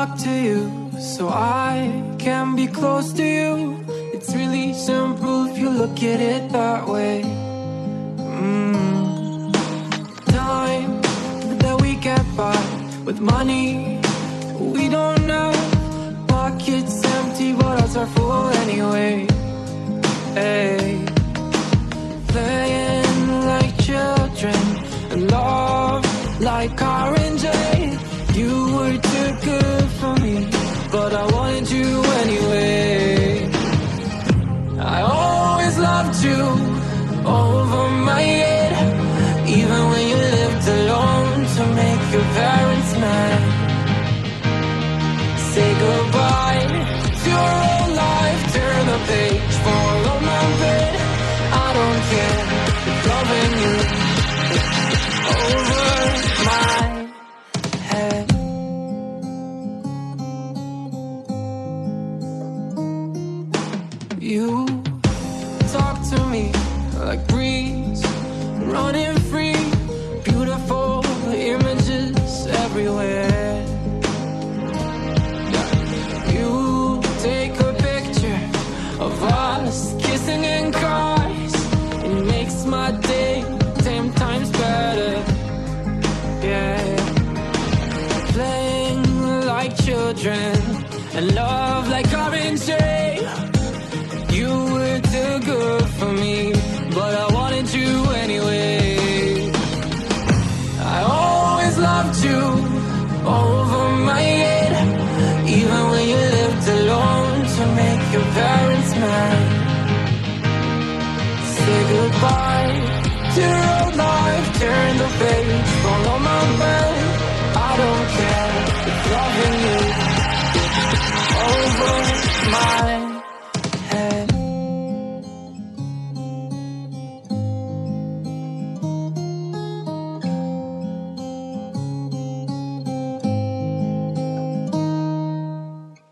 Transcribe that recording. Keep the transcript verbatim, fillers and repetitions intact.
up to you so I can be close to you. It's really simple if you look at it that way. mm. Time that we get by with money we don't know. Pockets empty but ours are full anyway. Hey, playing like children and love like R and J. You were too good for me, but I wanted you anyway. I always loved you over my head, even when you lived alone to make your parents mad. Say goodbye to your old life, turn the page, follow my bed. I don't care, loving you over my head. You talk to me like breeze, running free, beautiful images everywhere. You take a picture of us kissing in cars, it makes my day ten times better. Yeah, playing like children and love like R and J. You were too good for me, but I wanted you anyway. I always loved you over my head, even when you lived alone to make your parents mad. Say goodbye to